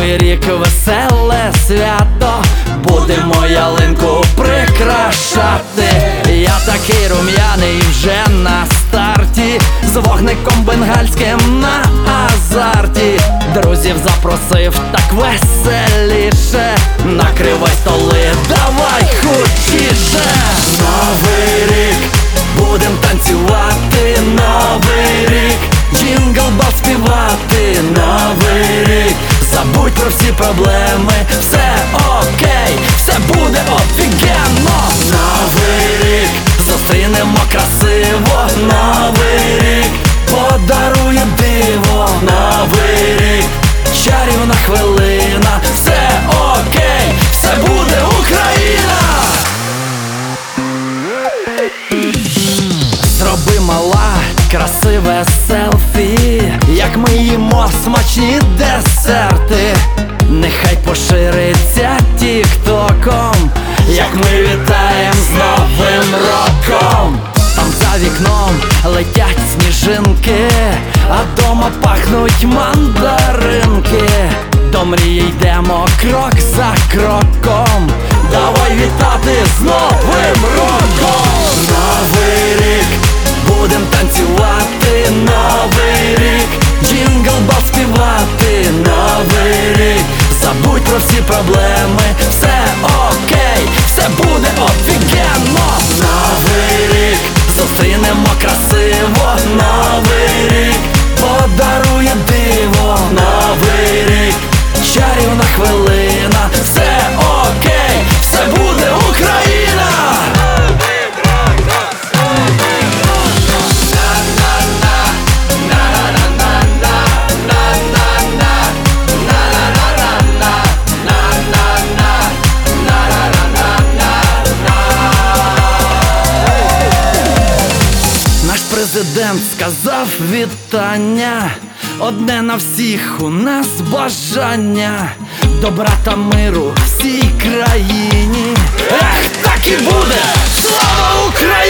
Новий рік, веселе свято, будемо ялинку прикрашати. Я такий рум'яний вже на старті, з вогником бенгальським на азарті. Друзів запросив так веселіше, накривай столи, давай хутчіше. Новий рік, будем танцювати, новий рік, джингл-бел співати, новий рік. Забудь про всі проблеми, все окей, все буде офігенно. Новий рік, зустрінемо красиво, новий рік, подарує диво, новий рік, чарівна хвилина, все окей, все буде Україна. Зроби, мала, красиве селфі, як ми їмо смачні десерти. Нехай пошириться тік-током, як ми вітаєм з Новим роком. Там за вікном летять сніжинки, а дома пахнуть мандаринки. До мрії йдемо крок за кроком, давай вітати з Новим роком. Новий рік, будем танцювати, новий рік, джингл-бел співати, новий рік. Забудь про всі проблеми, все окей, все буде офігенно. Новий рік, зустрінемо красиво, новий рік, подарує диво, новий рік, чарівна хвилина, все окей, все буде Україна. Наш президент сказав вітання, одне на всіх у нас бажання, добра та миру всій країні. Ех, так і буде! Слава Україні!